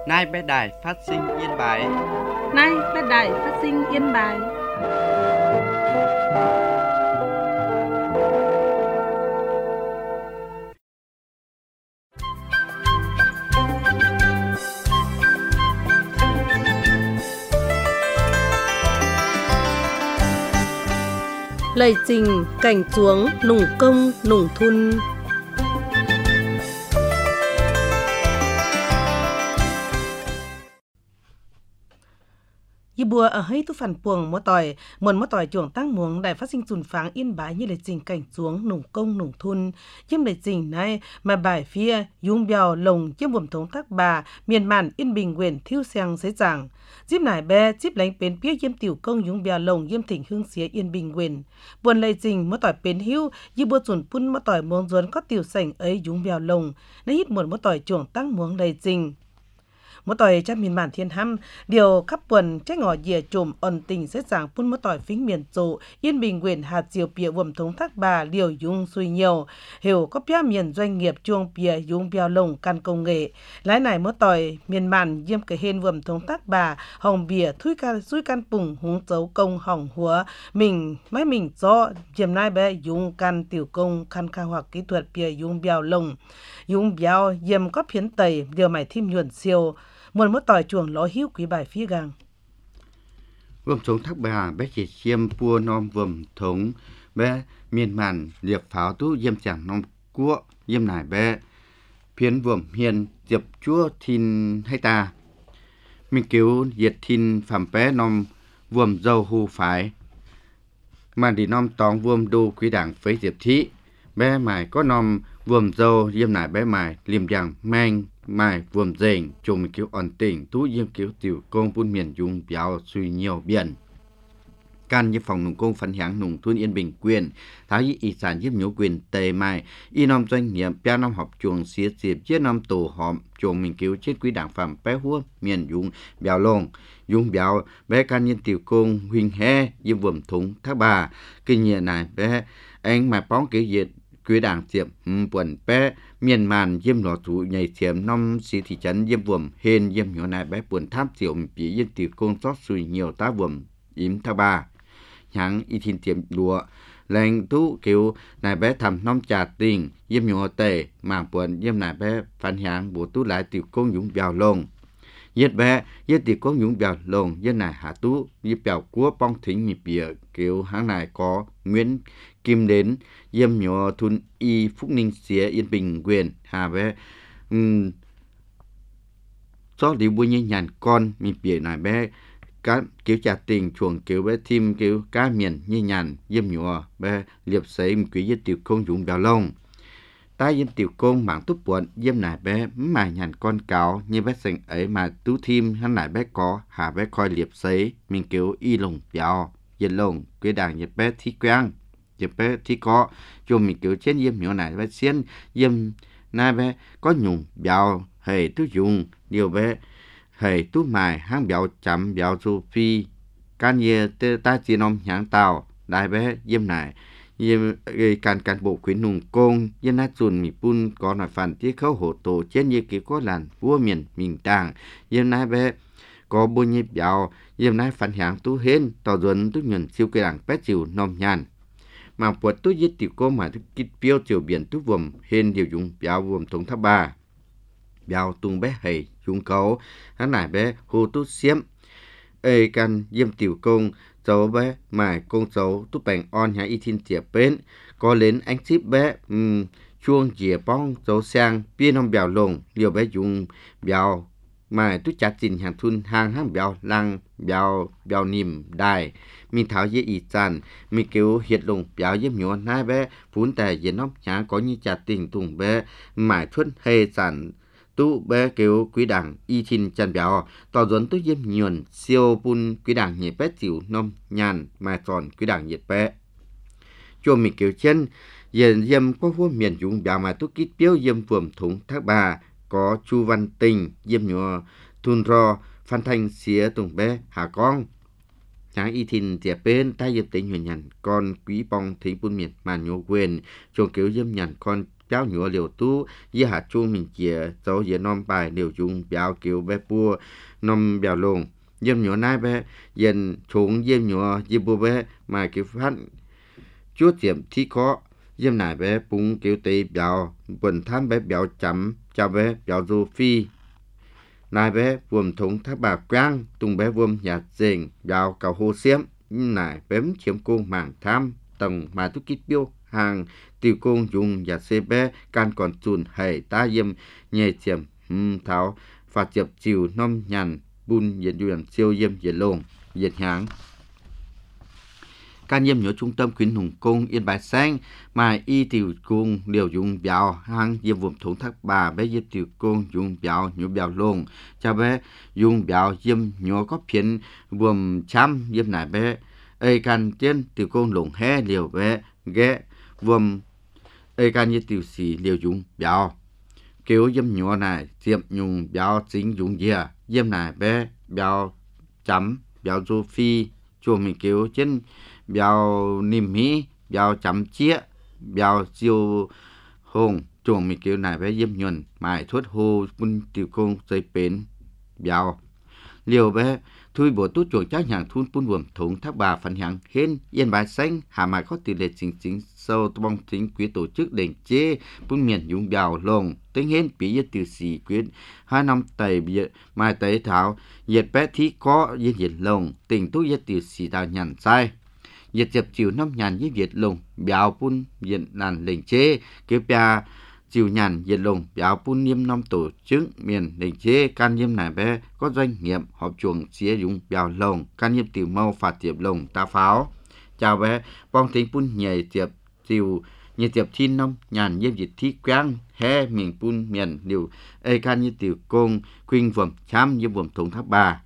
Nay bé đài phát sinh Yên Bái. Nay bé đài phát sinh Yên Bái. Lời trình cảnh chuống nùng công nùng thun. Y bùa ở hay tu phản puồng mô tỏi chuồng tăng muống đại phát sinh chùn pháng Yên Bái như lời trình cảnh chuống nùng công nùng thun. Chiếm lời trình này mà bài phía dung bèo lồng chiếm vùng thống thác bà miền màn Yên Bình huyện thiêu sang giấy giảng. Díp nải bé chíp lánh bến phía yếm tiểu công dung bèo lồng yếm thỉnh hương xía Yên Bình huyện. Buồn lời trình mô tỏi bến hưu y bùa chùn pun mô tỏi muống duốn có tiểu sảnh ấy dung bèo lồng. Nó hít một mô tỏi chuồng tăng muống lời trình. Mô tỏi cha miền bản thiên hăm điều khắp quần trách ngỏ dìa trùm ẩn tình xét giảng phun mô tỏi phính miền trụ Yên Bình huyện hạt diều bìa vùng thống thác bà liều dung suy nhiều hiểu có bia miền doanh nghiệp chuông bìa dung bèo lồng căn công nghệ lái này mô tỏi miền bản diêm cái hên vùng thống thác bà hồng bìa thui can pùng húng dấu công hỏng húa mình do diêm nai bé dung căn tiểu công khăn khai hoặc kỹ thuật bìa dung bèo lồng dung bèo diêm có phiến tẩy điều mày thêm nhuận siêu một mốt tỏi chuồng ló hiếu quý bài phía gang. Vườn thống thác bà bé chỉ chiêm pua nom vườn thống bé miền màn liệp pháo tú diêm chẳng nom cua diêm nải bé phiến vườn hiền diệp chúa thìn hay ta mình cứu diệt thìn phạm bé nom vườn dâu hù phái mà đi nom tóng vườn đô quý đảng phấy diệp thị bé mài có nom vườn dâu diêm nải bé mài liềm giảng mang mai vườn dền chung mình cứu ổn tình tú diêm cứu tiểu công buôn miền dung béo suy nhiều biển can như phòng nông công phấn hãng nông thôn Yên Bình quyền tháo y ý sản giúp nhớ quyền tề mai y nom doanh nghiệp bia nom học chuồng xía xịp chiếc nom tổ hòm chuồng mình cứu chết quý đảng phạm bé hua miền dung béo lông dung béo bé can nhân tiểu công huỳnh he diêm vườn thúng thác bà kinh nghiệm này bé anh mà bóng kỹ diệt quý đảng diệm quần bé miền màn diêm lọ chủ nhảy xiêm năm xí thị trấn diêm vườn hên diêm nhỏ này bé buồn tham diệu bị diêm tiểu công sót suy nhiều tá vườn yếm thác bà nhãng y thiên tiệm lúa lệnh tú kiểu này bé thầm nom trà tình diêm nhỏ tề màng buồn diêm này bé phản hãng bộ tú lại tiểu công dũng vào lông yết bé yết tiểu công dũng vào lông yết này hạ tú yết bèo cua bong thính nhịp bìa kiểu hãng này có Nguyễn Kim đến diêm nhỏ thun y Phúc Ninh xía Yên Bình quyền hà bé cho đi bùi như nhàn con nhịp bìa này bé cá kiểu trà tình chuồng kiểu bé thêm kiểu cá miền như nhàn diêm nhỏ bé liệp sấy quý yết tiểu công dũng vào lông ta diêm tiểu công mảng túp buồn diêm nải bé mà nhàn con cáo như bé sành ấy mà tú thêm hắn nải bé có hà bé coi liệp sấy mình kiểu y lồng béo diệt lồng quý đảng nhiệt bé thi quang nhiệt bé thi có cho mình kiểu trên diêm nhỏ nải bé xiên diêm nải bé có nhung béo hề tú dùng điều bé hề tú mài hang béo chấm béo su phi can ye ta chỉ nom nhang tàu đại bé diêm nải diêm can bộ khuyến nùng công diêm nát chun mi pun có nói phản tí khâu hổ tổ trên như kiểu có làn vua miền mình tàng diêm nải bé có bôi nhịp béo diêm nải phản hãng tú hên tỏ duẩn tú nhận siêu cây đảng bé chiều nom nhàn mà buộc tú giết tiểu cô mà tú kít phiêu chiều biển tú vùng hên điều dùng béo vùng thống tháp ba béo tung bé hầy dùng cấu hắn nải bé hồ tú xiêm ê can diêm tiểu công cháu bé mài công cháu tú bèn on nhà y thiên tiệp bên có lên anh ship bé chuông dìa bong cháu sang biên ông béo lồng liều bé dùng béo mài tú chặt chỉnh hàng thun hàng béo lăng béo nìm đài mình tháo dễ y chàn mình kêu hiệt lồng béo diêm nhỏ nai bé phun tè dễ nóc nhà có như chặt tình tùng bé mài thuần hề chàn tú bé kêu quý đảng y thiên chân béo tỏ dẫn tú diêm nhuần siêu pun quý đảng nhiệt bé chịu nom nhàn mà tròn quý đảng nhiệt bé cho mình kêu chân diêm có vua miền dũng béo mà tú kít biếu diêm vườn thúng thác bà có Chu Văn Tình diêm nhỏ thun ro phan thanh xía tùng bé hà con Sáng y thìn tiệp bên ta dịp tính huyền nhằn con quý bong thính buôn miệt mà nhô quyền chồng kiểu dâm nhằn con béo nhựa liều tu với hạt chuông mình chìa dấu với nom bài liều dùng béo kiểu bé bua nom béo lông yếm nhựa nai bé dần chúng yếm nhựa yếm bua bé mà kiểu phát chúa tiệm thi khó yếm nải bé bún kiểu tây béo quần tham bé béo chấm chào bé béo du phi nai bé vuông thúng tháp bà quang tung bé vuông nhạt dền béo cầu hồ xiêm nải bém chiếm cung mảng tham tầng mà tu kít biêu hàng tiêu cung dùng và xe bé can còn chùn hầy ta yếm nhẹ chiếm tháo phạt chập chiều nom nhàn bun diện duyên siêu yếm diện lông diện háng can yếm nhớ trung tâm khuyến hùng cung yên bái xanh mà y tiểu cung điều dùng béo hàng yếm vùng thốn thác bà bé yếm tiểu cung dùng béo nhớ béo lông cho bé dùng béo yếm nhớ có phiến vùng chăm yếm nải bé ai can trên tiểu cung lồng hé liều bé ghé vùng ai can như tiểu sĩ liều dùng béo kiểu yếm nhớ này tiệm dùng béo chính dùng dìa yếm nải bé béo chấm béo du phi chùa mình kiểu trên béo niêm hí béo chấm chia béo siêu hồng chuồng mình kiểu này với yếm nhuần mài thuốc hô bún tiểu công dây bến béo liều bé thui bộ tút chuồng chắc nhàng thun bún buồm thủng thác bà phản hàng hên yên bài xanh hà mài có tỷ lệ chính sâu bong chính quý tổ chức đền chế bún miền dùng béo lồng tính hên bị yết tiểu sĩ quyết 2 năm tẩy mai tẩy thảo nhiệt bé thí có nhiệt lồng tình tu yết tiểu sĩ đào nhàn sai nhiệt dẹp chiều năm nhàn với việt lồng béo bún diện làn lệnh chế kiểu bia chiều nhàn việt lồng béo bún niêm năm tổ chức miền lệnh chế can niêm này bé có doanh nghiệp họp chuồng xía dùng béo lồng can niêm tiểu mau phạt tiệp lồng ta pháo chào bé bong tính bún nhảy tiệp chiều nhiệt dẹp thiên năm nhàn với việt thí quang he miền bún miền liều ai can như tiểu công khuyên vườn chám với vườn thùng tháp bà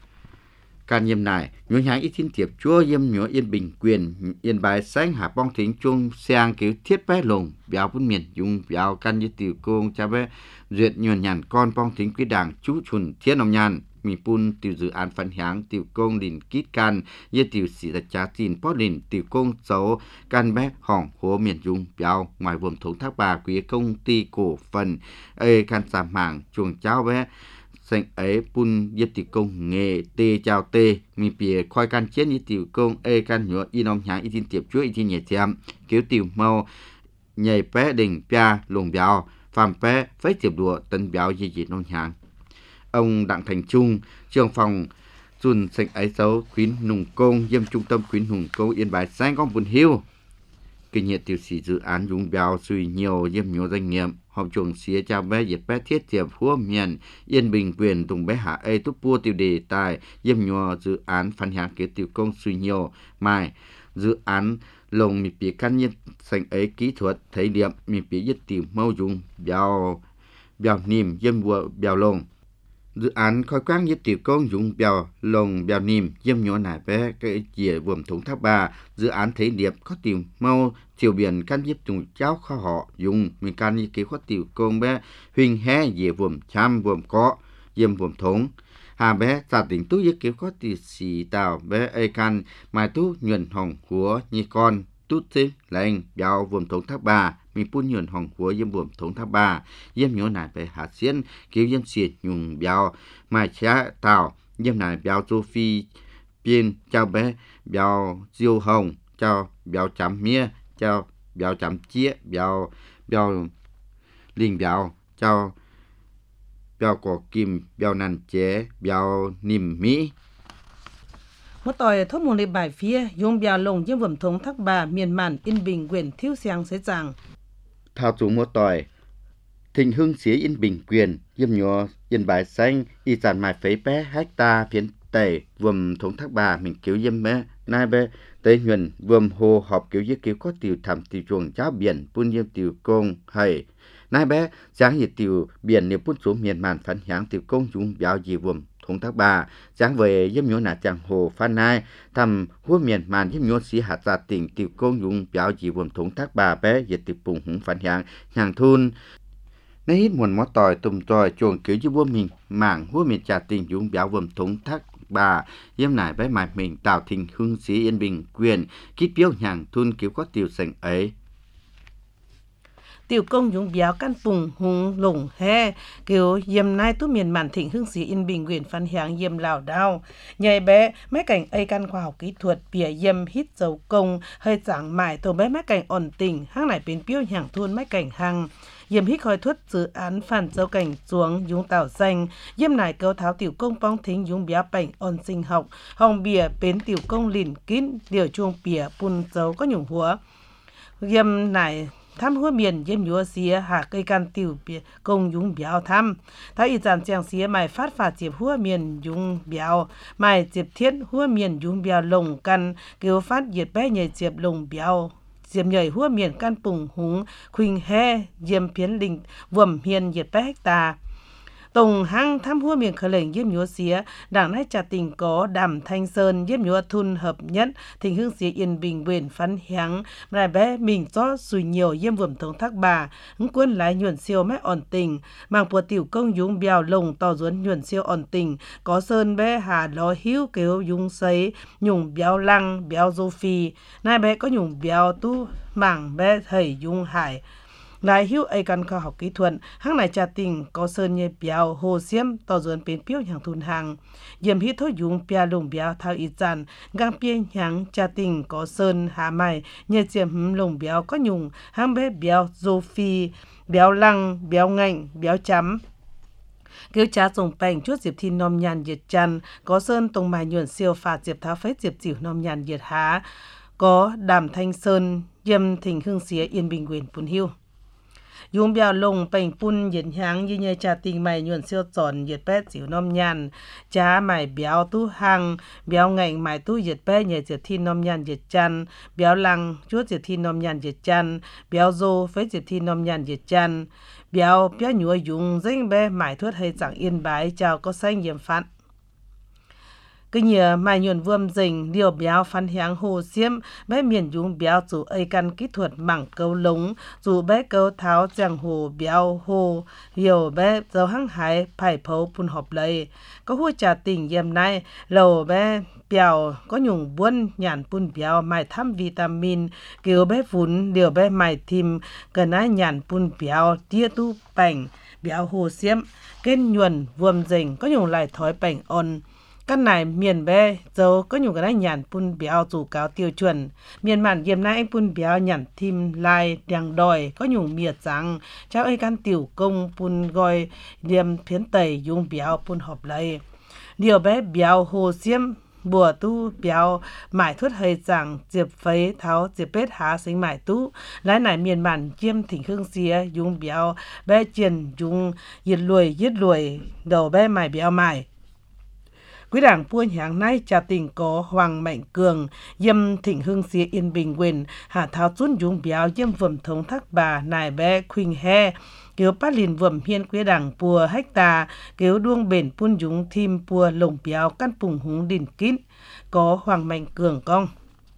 can yếm này nhớ nháng ít thiên tiệp chúa yếm nhớ yên bình quyền yên bài sáng hạ bong thính chung sang kiểu thiết bé lồng béo bún miền dùng béo can như tiểu công cha bé duyệt nhuần nhàn con bong thính quý đảng chú chuồn thiên ông nhàn mi pun tiểu dự án phản háng tiểu công đình kít can yê tiểu sĩ là cha tin bó đình tiểu công xấu can bé hỏng hố miền dùng béo ngoài vùng thống thác bà quý công ty cổ phần ê can giảm mạng chuồng cháu bé sinh ấy pun yết tiểu công nghề tê chào tê mi bìa khoai can chiến yết tiểu công ê can nhựa y nong nháng y tin tiệp chuối y tin nhẹ chém kiểu tiểu mau nhảy bé đỉnh pia lồng béo phàm bé phế tiệp đùa tân béo gì gì nong nháng ông Đặng Thành Trung trưởng phòng chùn sinh ấy xấu khuyến nùng công yêm trung tâm khuyến nùng công yên bái sang con buồn hiu kinh nghiệm tiểu sĩ dự án dùng béo suy nhiều yêm nhiều doanh nghiệp họp chuồng xía chào bé dệt bé thiết tiệp hua miền yên bình quyền tùng bé hạ ê túp bua tiêu đề tài yêm nhiều dự án phản hàng kế tiểu công suy nhiều mai dự án lồng mì bì căn nhiên sành ấy kỹ thuật thấy điểm mì bì yết tiểu mau dùng béo niềm yêm bùa béo lồng dự án khói quang yết tiểu công dùng béo lồng béo niềm yêm nhỏ nải bé cái chìa vùng thống tháp bà dự án thấy điểm có tiểu mau chiều biển căn yết trùng cháu kho họ dùng mình can như kế có tiểu công bé huỳnh hé dễ vùng chăm vùng có yêm vùng thống hà bé giả tỉnh tú yết kế có tiểu sĩ tàu bé ai can mai tú nhuận hồng của như con tút xí lệnh béo vùng thống tháp bà mình phun nhuận hồng của yếm vùng thống tháp bà yếm nhỏ nải bé hạt xiên kiểu yếm xiết nhung béo mai chá tàu yếm nải béo châu phi biên chào bé béo diêu hồng chào béo chấm mía chào béo chấm chia béo linh béo chào béo cỏ kim béo nàn chế béo niềm mỹ một tỏi thốt một lệ bài phía dùng béo lồng yếm vùng thống thác bà miền màn yên bình quyền thiếu sang sẽ rằng thao chủ một tỏi thịnh hưng xía yên bình quyền yếm nhỏ yên bài xanh y sản mài phế bé hecta phiến tẩy vùng thống thác bà mình kiểu yếm bé nai bé tây nhuần vùng hồ họp kiểu yếm kiểu có tiểu thảm tiểu chuồng cháo biển phun yếm tiểu công hay nai bé sáng nhiệt tiểu biển nếu phun xuống miền màn phản háng tiểu công dùng béo gì vùng thống thác bà sáng về yếm nhỏ nà chàng hồ phan nai thăm hua miền màn yếm nhỏ xí hạt gia tỉnh tiểu công dùng béo gì vùng thống thác bà bé nhiệt tiểu bùng hùng phản háng hàng thun nay hít nguồn mó tỏi tùm tỏi chuồng kiểu như vua mình mảng hua miền trà tình dùng béo vùng thống thác bà yếm nải bé mài mình tạo thịnh hưng xí yên bình quyền kít biếu nhàng thun kiểu có tiểu sành ấy tiểu công dũng béo căn bùng hùng lủng he kiểu yếm nai tú miền màn thịnh hương sĩ yên bình quyền phan hiáng yếm lào đao nhảy bé mấy cảnh ấy căn khoa học kỹ thuật bìa yếm hít dấu công hơi giảng mại tổ bé mấy cảnh ổn tình hang này bên piêu nhàng thôn mấy cảnh hang yếm hít khói thuất dự án phản dấu cảnh xuống dũng tạo danh yếm nải câu tháo tiểu công bong thính dũng béo bệnh ổn sinh học hồng bìa bên tiểu công lìn kín điều chuông bìa bùn dấu có nhung húa yếm nải thăm hua miền yếm nhúa xía hạ cây can tiểu công dũng béo thăm thái y giản chàng xía mày phát phạt diệp hua miền dũng béo mày diệp thiết hua miền dũng béo lồng căn kêu phát diệt bé nhảy diệp lồng béo diệp nhảy hua miền căn bùng húng khuynh he diêm phiến đình vườm hiền diệt bé hecta tổng hang thăm hua miền khởi lệnh yếm nhúa xía đảng nách trà tình có đàm thanh sơn yếm nhúa thun hợp nhất thịnh hương xía yên bình quyền phán hiáng lại bé mình cho sùi nhiều yếm vườm thống thác bà ứng quân lái nhuận siêu mét ổn tình mang của tiểu công dũng bèo lồng tỏ duấn nhuận siêu ổn tình có sơn bé hà ló hiếu kêu dũng sấy nhung béo lăng béo dô phi nai bé có nhung béo tu mảng bé thầy dung hải lại hiếu ấy căn khoa học kỹ thuật hang này trà tình có sơn như béo hồ xiêm tỏ dồn bên piêu hàng thun hàng yếm hít thôi dùng bia lồng béo thao ít dàn gang bia hàng trà tình có sơn hà mày như chiếm lồng béo có nhung hang bé béo dô phi béo lăng béo ngạnh béo chấm kêu cha trồng bành chút diệp thi nom nhàn diệt chăn có sơn tông mài nhuận siêu phạt diệp tháo phết diệp chịu nom nhàn diệt há có đàm thanh sơn yếm thịnh hương xía yên bình quyền phun hiu dùng béo lồng bành pun nhiệt háng như nhờ trà tình mày nhuận siêu tròn nhiệt bé chịu nom nhàn cha mày béo tu hăng béo ngạnh mày tu nhiệt bé nhờ diệp thi nom nhàn diệt chăn béo lăng chút diệp thi nom nhàn diệt chăn béo dô phết diệp thi nom nhàn diệt chăn béo nhúa dùng danh bé mải thuốc hay chẳng yên bái chào có xanh yếm phán cái nhờ mài nhuận vườm dình điều béo phán hiáng hồ xiêm bé miền dùng béo dù ấy căn kỹ thuật mảng câu lống dù bé câu tháo chẳng hồ béo hồ hiểu bé dấu hăng hái phải phấu phun họp lấy có hua trà tình yếm này lầu bé béo có nhung buôn nhàn phun béo mài thăm vitamin kiểu bé vốn điều bé mài thìm cần ai nhàn phun béo tia tu bành béo hồ xiêm kênh nhuận vườm dình có nhung lại thói bành on căn này miền bé dấu có nhiều cái nhàn phun béo dù cáo tiêu chuẩn miền mạn yếm nay anh phun béo nhàn thìm lai đằng đòi có nhiều miệt rằng cháu ấy căn tiểu công phun gọi điểm phiến tẩy dùng béo phun họp lấy điều bé béo hồ xiêm bùa tu béo mải thuốc hơi rằng diệp phấy tháo diệp bết há sinh mải tu lái này miền mạn chiêm thỉnh hương xía dùng béo bé chiền dùng yết lùi đầu bé mải béo mải quý đảng buôn hàng nay trà tình có Hoàng Mạnh Cường yếm thịnh hương xía yên bình quyền hạ tháo chun dùng béo yếm vườm thống thác bà nài bé khuynh he kiểu bát lìn vườm hiên quý đảng bùa hecta kiểu đuông bền buôn dùng thim bùa lồng béo căn phùng húng đìn kín có Hoàng Mạnh Cường cong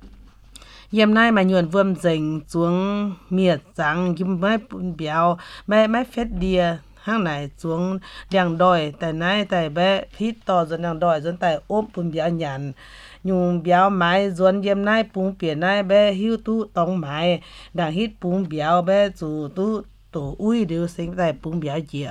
yếm nay mà nhuận vườm dành xuống miệt sáng yếm mấy buôn béo mấy phết đìa hang này xuống đằng đòi tại nay tại bé phít to dân đằng đòi dân tại ốp bún béo nhàn nhung béo mái dân yếm nay bún biển nay bé hiu tu tông mái đằng hít bún béo bé chủ tu tổ uy đều sinh tại bún béo dìa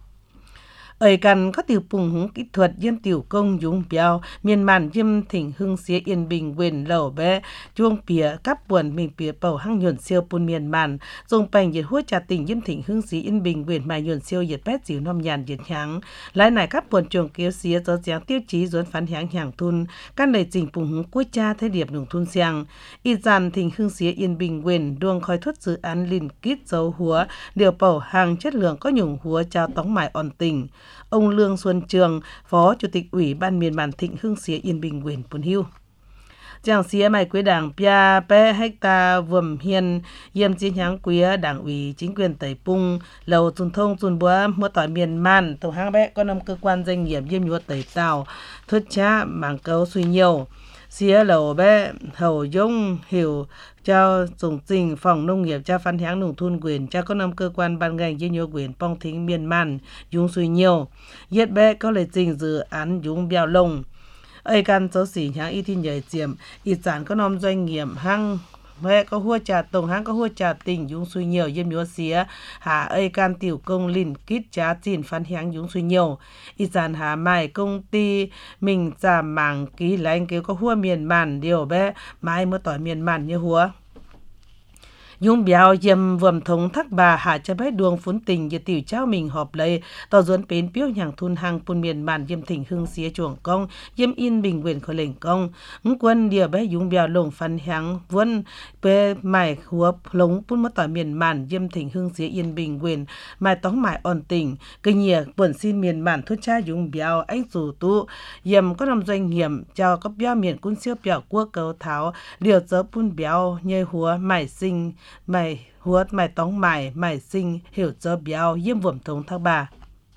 ấy cần có tiểu phùng húng kỹ thuật yếm tiểu công dùng béo miền mạn yếm thỉnh hương xía yên bình quyền lẩu bé chuông pía cắp buồn mình pía bầu hăng nhuận siêu pun miền mạn dùng bành nhiệt hua trà tỉnh yếm thỉnh hương xía yên bình quyền mài nhuận siêu nhiệt bét dịu nom nhàn nhiệt háng lái này cắp buồn chuông kéo xía do giáng tiêu chí dốn phán háng hàng thun căn đầy trình phùng húng cuối cha thế điệp nùng thun xiang y dàn thỉnh hương xía yên bình quyền đuông khói thuất dự án lìn kít dấu húa điều bầu hàng chất lượng có nhung húa trao tống mài ổn tình ông Lương Xuân Trường, Phó Chủ tịch Ủy ban miền bản Thịnh Hương xía Yên Bình quyền Pun Hiu. Chàng xía mày quế đảng Pia Pe Hecta Vườm Hiên yếm chiến nháng quế đảng ủy chính quyền Tây Pung lầu tuần thông tuần búa mua tỏi miền man tổng hang bé có 5 cơ quan doanh nghiệp yếm nhúa Tây Tàu thuyết cha mảng câu suy nhiều xía lầu bé hầu dung hiểu trao dùng trình phòng nông nghiệp trao phán háng nông thôn quyền trao có 5 cơ quan ban ngành với nhiều quyền phong thính miền man dùng suy nhiều yết bé có lời trình dự án dùng béo lông ấy căn số xỉ nháng y thiên nhảy chiếm y sản có 5 doanh nghiệp hang mẹ có hua trà tổng hang có hua trà tình dũng suy nhiều yếm nhúa xía hà ơi can tiểu công lìn kít trá chìn phán hiáng dũng suy nhiều y dàn hà mài công ty mình giảm mảng ký lành kêu có hua miền màn điều bé mai mới tỏi miền màn như hua Dung béo yếm vườn thống thắc bà hạ cho bé đường phun tình như tiểu trao mình họp lấy tàu duẩn bến piếu nhàng thun hàng pun miền màn yếm thỉnh hương xía chuồng công yếm in bình quyền khởi lệnh công quân địa bé dung béo lồng phàn hàng vườn bé mải hùa lống pun mất tỏi miền màn yếm thỉnh hương xía yên bình quyền mải tóng mải ổn tình cây nhìa buồn xin miền màn thốt cha dung béo anh dù tu yếm có làm doanh nghiệp cho có béo miền quân siêu béo quốc cầu tháo điều dỡ pun béo nhây hùa mải sinh mày huốt mày tóng mày sinh hiểu cho béo yếm vườn thống thác bà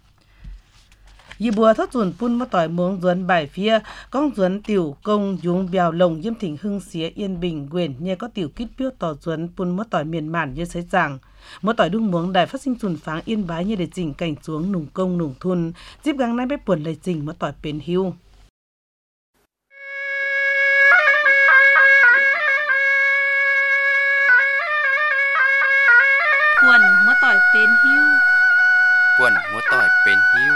y bùa thất dùn pun mất tỏi muống duẩn bài phía con duẩn tiểu công dung béo lồng yếm thỉnh hưng xía yên bình quyền nhờ có tiểu kít piếu tỏ duẩn pun mất tỏi miền màn như sấy rằng mất tỏi đung muống đài phát sinh dùn pháng yên bái như để chỉnh cảnh xuống nùng công nùng thun dịp gang nay bé buồn lời chỉnh mất tỏi bền hưu buồn múa tỏi bên hiu buồn múa tỏi bên hiu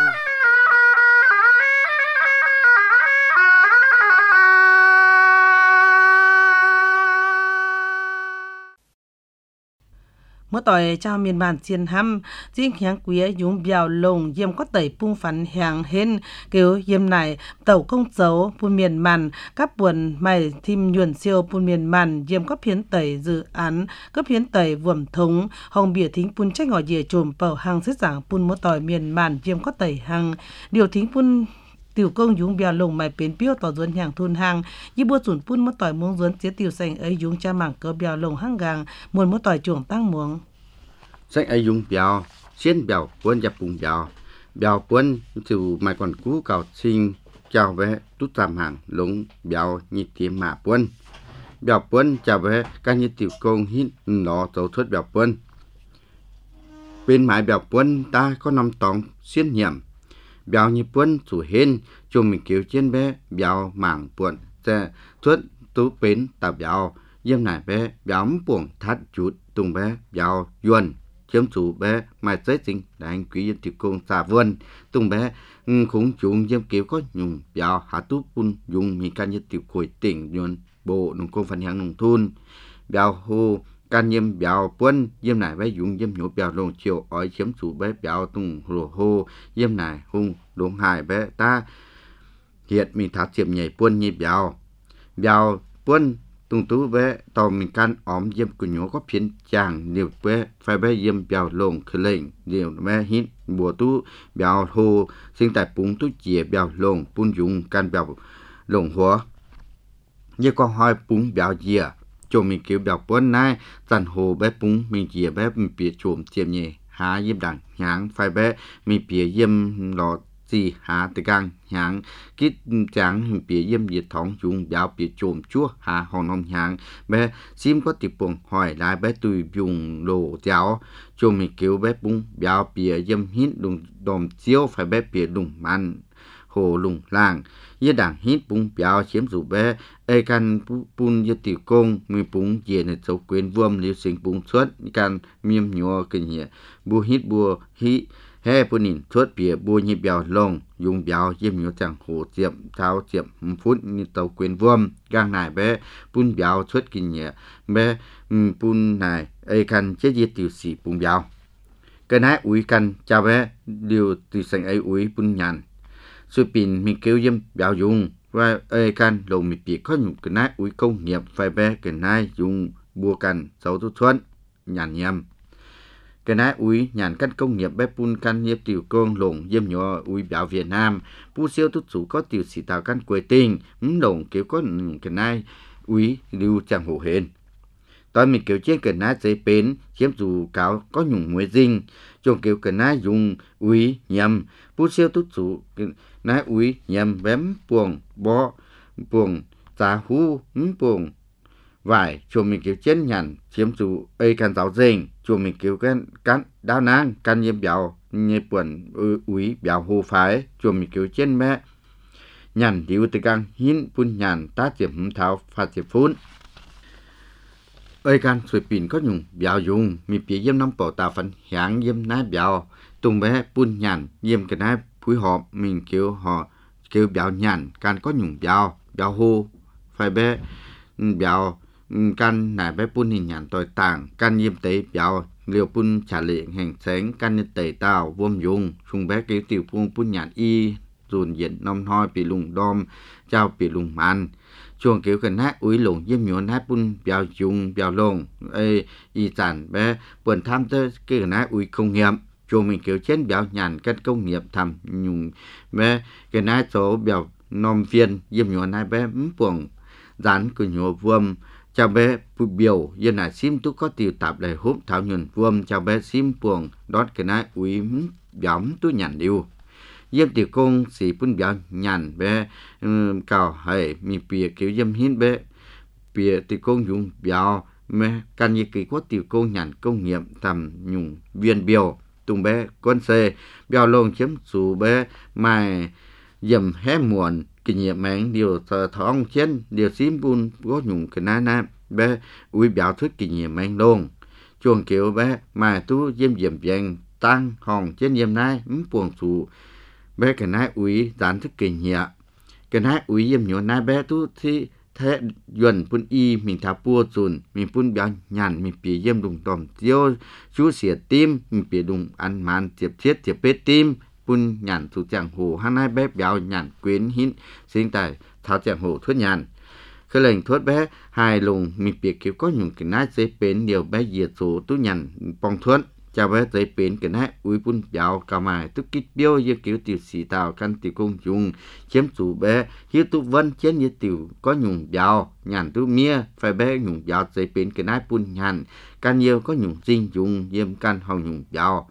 Mỗi tỏi cho miền bản chiên hăm riêng hàng quý dùng béo lồng yếm có tẩy pung phắn hàng hên kiểu yếm này tàu công dấu pun miền màn các buồn mày thim nhuần siêu pun miền màn yếm có phiến tẩy dự án cấp phiến tẩy vườn thống hồng bìa thính pun trách ngỏ dìa trùm bầu hàng xếp giảng pun mỗi tỏi miền màn yếm có tẩy hàng điều thính pun tiểu công dùng béo lồng mày bến piếu tỏ duẩn hàng thôn hàng như bua sủn pun mỗi tỏi muống duẩn chế tiểu xanh ấy dùng cha mảng cỡ béo lồng hàng gang muôn mỗi tỏi chuồng tăng muống sách ai dùng béo xiên béo quân dập bùng béo quân từ mai còn cú cầu sinh chào về tút tạm hàng lúng béo như tiếng mà quân béo quân chào về các như tiểu công hít nó tàu thuốc béo quân bên mái béo quân ta có năm tòng xiên nhầm béo như quân chủ hên cho mình cứu trên bé béo mảng buồn sẽ thuốc tú bến tàu béo yếm này bé béo buồn thắt chút tung bé béo yuan chiếm chủ bé mai giới chính là anh quý dân tiểu công xà vườn tung bé khủng chúng yếm kiểu có nhung béo hạ tú pun dùng mình can như tiểu khối tỉnh nhuận bộ nông công phần hàng nông thôn béo hồ can yếm béo quân yếm này bé dùng yếm nhổ béo lồng chiều ói chiếm chủ bé béo tung hồ yếm này hung đống hài bé ta hiện mình thắt chiếm nhảy quân như béo quân tung tú bé tàu mình can óm yếm của nhổ có phiến chàng nhiều bé phải bé yếm béo lồng khởi lệnh nhiều bé hít bùa tú béo hồ sinh tại búng tú chìa béo lồng pun dùng can béo lồng hóa như con hỏi búng béo dìa cho mình kiểu béo quân này dàn hồ bé búng mình chìa bé mình bịa trộm chiếm nhẹ há yếm đằng nháng phải bé mình bịa yếm lọ gì há từ gang nháng kít trắng hình bìa yếm diệt thống dùng béo bìa trộm chúa há hòn nông nháng bé sim có tiệp buồn hỏi lại bé tùy dùng đồ giáo cho mình kiểu bé bung béo bìa yếm hít đùng đom chiếu phải bé bìa đùng man hồ lùng làng như đảng hít bung béo chiếm dụ bé ai can pun như tiểu công mình bung dìa này dấu quyền vuông liêu sinh bung xuất can miêm nhua kinh nhẹ bua hít he pun nhìn thuốc bìa bua như béo lông dùng béo yếm nhua chẳng hồ tiệm tháo tiệm phút như tàu quyền vuông gang này bé pun béo thuốc kinh nhẹ bé pun này ai can chế diệt tiểu sĩ bung béo cái này uy can chào bé điều từ sinh ấy uy pun nhàn suy pin mình kêu yếm béo dùng và ai can lồng mình bị có những cái này uy công nghiệp phải bé cái này dùng bua can sáu thuốc thuận nhàn nhầm cái này uy nhàn căn công nghiệp bé pun can nghiệp tiểu công lồng yếm nhỏ uy béo Việt Nam pu siêu tút chủ có tiểu sĩ tạo căn quê tình lồng kiểu có cái này uy lưu chẳng hổ hên tôi mình kiểu trên cái này giấy bến chiếm dù cáo có nhung muối dinh trong kiểu cái này dùng uy nhầm pu siêu tút chủ nái uy nhầm bém buồng giá hú buồng vải cho mình kiểu trên nhàn chiếm dù ai can giáo dinh cho mình kiểu can đau nang can nhiễm béo như buồn uy béo hồ phái cho mình kiểu trên mẹ nhàn điều từ gang hin pun nhàn ta chiếm tháo phát chiếm phun ơi can suy pin có nhung biểu dùng mi bia yếm nắm bảo ta phấn hạng yếm nái biểu tung bé bún nhàn yếm cái nái phối hợp mình kêu họ kêu biểu nhàn can có nhung biểu hô phải bé biểu can nải bé bún hình nhàn tội tàng can yếm tế biểu liều bún trả lệ hành sáng can như tẩy tao vuông dùng chung bé kêu tiểu bún nhàn y dồn diện nông hoi bị lùng đom trao bị lùng manช่วงเกี่ยวกันนะอุ้ยหลงเยี่ยมหยวนนะปุ่นเปียวจุงเปียวลงอีสานbéเปิดทำเตอเกี่ยวนะอุ้ยcông nghiệpช่วงmình kiểu trên béo nhàn các công nghiệpทำnhung bé cái này số béo nom viên ยี่ยมหยวนนะbé buồng dán của nhổ vuông chào bé biểu yên là sim tu có tiêu tạp lại hút thảo nhuận vuông chào bé sim buồng đót cái nàyอุ้ยbéo tu nhàn điêu yếm tiểu công sĩปุ่นbiểu nhàn bé cào hay mi bìa kiểu yếm hin bé bìa tiểu công dùng biểu mẹ can như kỳ quát tiểu công nhàn công nghiệp tầm nhung viên biểu tung bé con xe biểu lông chiếm số bé mai yếm hé muộn kinh nghiệm mạng điều thong trên điều sim bun có nhung cái na bé uy biểu thuyết kinh nghiệm mạng luôn chuồng kiểu bé mai tu yếm vàng tăng hòn trên yếm nay buồn số bé cái nái úy dán thức kinh nhẹ cái nái úy yếm nhọn nái bé tu thi thế duyên pun y mình thả bùa dùn mình pun béo nhàn mình bị yếm đùng tòm tiêu chú xỉa tim mình bị đùng ăn màn tiệp thiết tiệp bết tim pun nhàn thủ chẳng hồ hai nái bé béo nhàn quyến hít sinh tại tháo chẳng hồ thuốc nhàn cái lệnh thuốc bé hai lùng mình bị kiểu có những cái nái dễ bén điều bé diệt số tu nhàn bong thuốc chào bé dây bến cái này uy bún béo cà mài tức kít biêu như kiểu tiểu sĩ tàu căn tiểu công dùng chiếm chủ bé hiếu tu vân chiến như tiểu có nhung béo nhàn tu mía phải bé nhung béo dây bến cái này bún nhàn can nhiều có nhung dinh dùng yếm can hồng nhung béo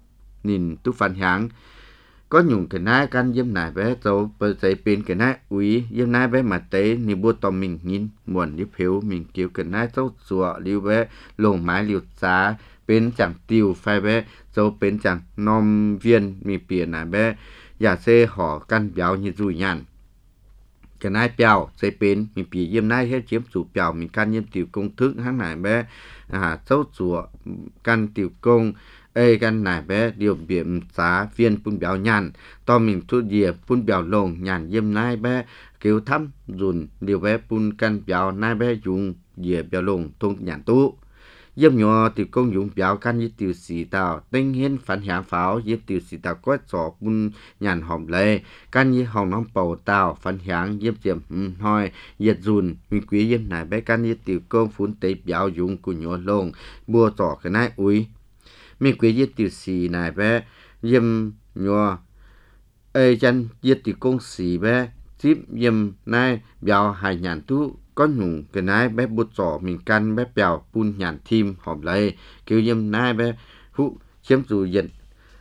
nhìn tu phản hạng có nhung cái này can yếm này bé dấu bởi dây bến cái này uy yếm này bé mà tế ni bua tòm mình nhìn muộn liếp hiếu mình kiểu cái này dấu sủa liu bé lồng mái liu giáเป็นจังติวไฟเบ้โจเป็นจังนอมเวียนมีเปลี่ยนนะเบ้อย่าเซห่อกันเปียวยิจุยันกันนายเปียวเซเป็นมีปีเยี่ยมนายเฮ็ดเจียมสู่เปียวมีการเยี่ยมติวกงทึกทั้งไหนเบ้เจ้าสัวกันติวกงกันไหนเบ้เดียวเบียมสาเวียนปุ่นเปียวยันต่อมิงทุเดียปุ่นเปียวลงยันเยี่ยมนายเบ้เกี่ยวทำรุนเดียวเบ้ปุ่นกันเปียวนายเบ้ยุงเหยียบเปียวลงทงยันตู้ยมยัวติวกงยุงเปียวกันยึดติวสีดาวเต็งเห็นฝันหางฝาวยึดติวสีดาวก็จอบบุญหยันหอมเลยกันยึดห้องน้องเป่าดาวฝันหางเยี่ยมเจียมห้อยยึดรุนมีกุ้ยเยี่ยมไหนไปกันยึดติวกงฝุ่นเตยเปียวยุงกุญยัวลงบัวต่อกันนายอุ้ยมีกุ้ยยึดติวสีไหนไปเยี่ยมยัวจันยึดติวกงสีไปทิพเยี่ยมนายเปียวหายหยันตู้có nhung cái nái bé bút sọ mình căn bé bèo pun nhàn thim hòm lấy kêu yếm nái bé hụ chiếm chủ diện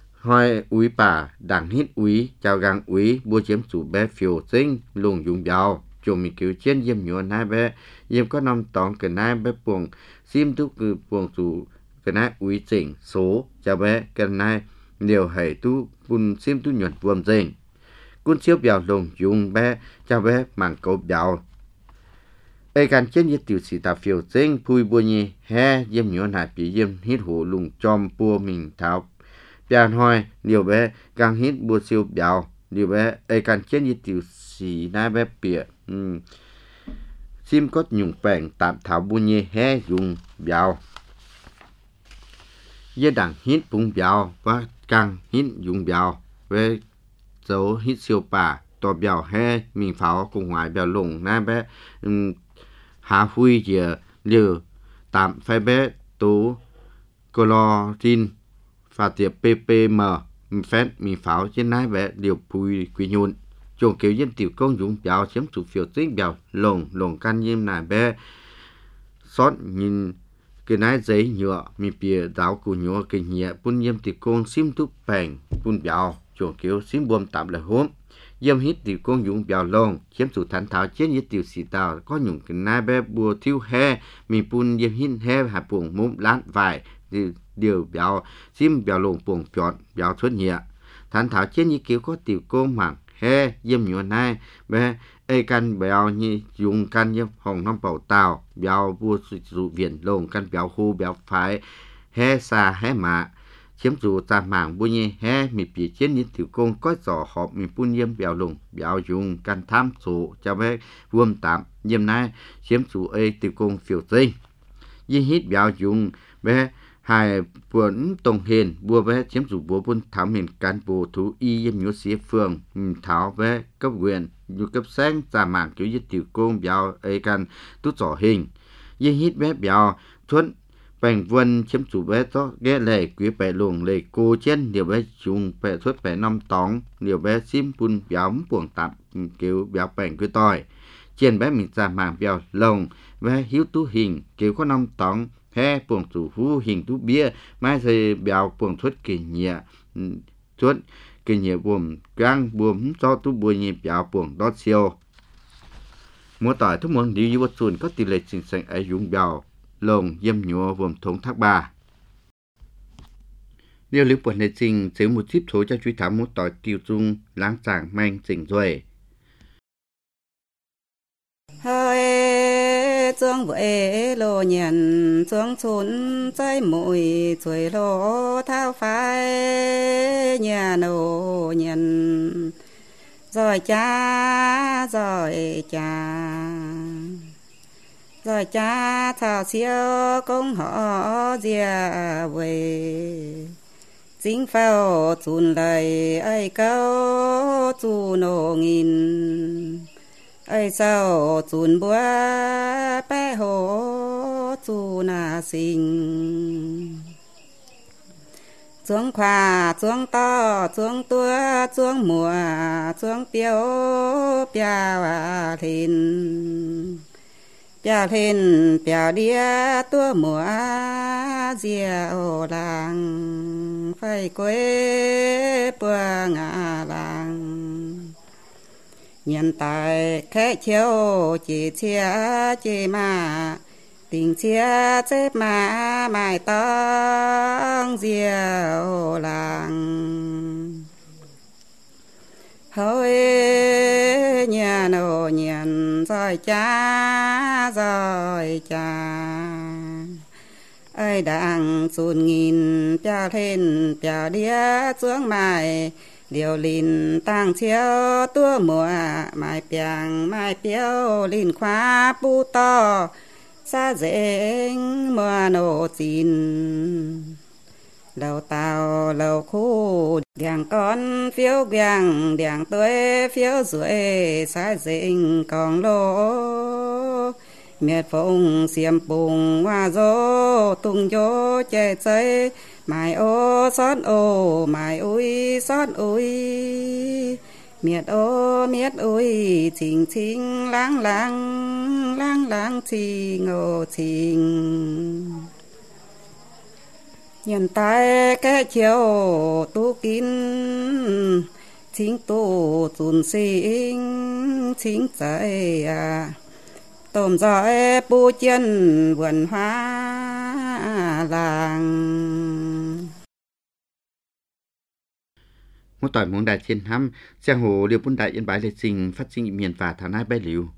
hoi úi bà đằng hít úi chào gang úi bua chiếm chủ bé phiêu sinh luồng dùng bèo chủ mình kêu trên yếm nhua nái bé yếm có năm tòng cái nái bé buồng sim tu cứ buồng chủ cái nái úi chỉnh số chào bé cái nái điều hay tu pun sim tu nhuận vuông dình cún chiếu bèo luồng dùng bé chào bé mảng cầu bèoการเช่นยึดติวสีตาเฟียวเซ็งพุยบัวยี่แห่เยี่ยมหยวนหายปีเยี่ยมฮิตหูลุงจอมปัวมิงเท้าเปียนหอยเดียวแบกางฮิตบัวซิวเปียวเดียวแบการเช่นยึดติวสีน้าแบเปียซิมก็หยุ่งแป่งตามเท้าบัวยี่แห่ยุงเปียวเยี่ยดังฮิตปุงเปียวว่ากางฮิตยุงเปียวเวโจฮิตซิวป่าตัวเปียวแห่มิงเฝ้ากงหวายเปียวลงน้าแบหาฟุยเจียเลือตามไฟเบตูกลอทินฟาเตียเปเปมเฟสมีฝาวเช่นนั้นแบบเดียวปุยกุยยุนจงเกี่ยวยินติวกงยุงยาวเฉียมสุฟิวติ้งยาวลงกันยิมนายแบบซอสยินcái nái giấy nhựaมีเปียดาวกูnhựa cái nhẹปุ่นยิมติวกงซิมทุบแปงปุ่นยาวจงเกี่ยวซิมบวมตามเลยโฮมยมฮิตติวกงยุงเปียวลงเขียมสู่ทันเท้าเช่นยึดติวสีดาวก็หยุ่งกันนายแบบบัวทิวแห่มีปุ่นยมหินแห่หาป่วงมุมล้านวายเดียวเปียวซิมเปียวลงป่วงจอดเปียวชดเหี่ยทันเท้าเช่นยึดเกี่ยวก็ติวกงหมั่งแห่เยี่ยมหยวนนายแบบ căn béo như dùng căn như hồng năm bảo tàu béo vua dụ viện lồng căn béo khu béo phái hé xa hé mạ chiếm dù ta mảng bùi nhé hé mì bì chiến những tiểu công có giỏ họp mì bùi nhiêm béo lồng béo dùng căn tham số cho bé vuông tạm nhiêm nay chiếm dù tiểu công phiểu tinh như hít béo dùng bé hai buồn tổng hiền bùa bé chiếm dù bùa buôn thảo miền cán bộ thú y yếm nhúa xía phường thảo bé cấp quyền nhu cấp sáng giả mạng kiểu như tiểu công béo căn tút giỏ hình như hít bé béo thuận bèn vân chiếm chủ bé tó ghé lệ quý bè luồng lệ cô chen điều bé chung bè thuất bè năm tóng điều bé sim bun béo buồng tạm kiểu béo bèn quý tỏi trên bé mình ra màng béo lồng bé hiếu tú hình kiểu có năm tóng he buồng chủ hú hình tú bia mai thì béo buồng thuất kỳ nhẹ thuất kỳ nhẹ buồng gang buồng cho tú bùi nhẹ béo buồng đót siêu mua tỏi thức muốn đi vô chuồn có tỷ lệ chính xác ở dùng béo lồng yếm nhúa vùng thống thác bà. Điều lý buồn hệ trình giữ một chiếc số cho truy thám một tỏi tiêu dung lãng giảng manh chỉnh rồi. Hơi chuông vội lô nhận chuông chốn trái mũi chuối lô thao phái nhà nô nhận rồi cha rồi cha thảo siêu công họ dìa về chính phao chun lời ai câu chu nô nghìn ai sao chun búa bé hồ chu na sinh chuông khoa chuông to chuông tua chuông mùa chuông piêu piao đĩa tua mùa diệu làng phải quê bùa ngà làng nhân tài khẽ chiếu chỉ chia chỉ mà tình chia xếp mà mãi tông diệu làng hơi nhà nô nhận rồi cha ơi đang xuân nghìn piao lên piao đĩa xuống mài điều lìn tăng chiếu tua mùa mai piao lìn khóa pu to xa dễ mùa nô chín đầu tàu lầu khu đèn con phiếu gàng đèn tuổi phiếu rưỡi xa dĩnh còn lô miệt phong xiêm bùng hoa dô tung dô chè chơi mai ô xót ôi miệt ôi chinh láng chi ngô chinh nhân tai cái chiều tu kín chính tu chun sinh chính trái tôm giỏi bu chân vườn hoa làng một tỏi muốn đại chiến hăm giang hồ liều bún đại yên bái lệ trình phát sinh miền phả thảo nai bay liu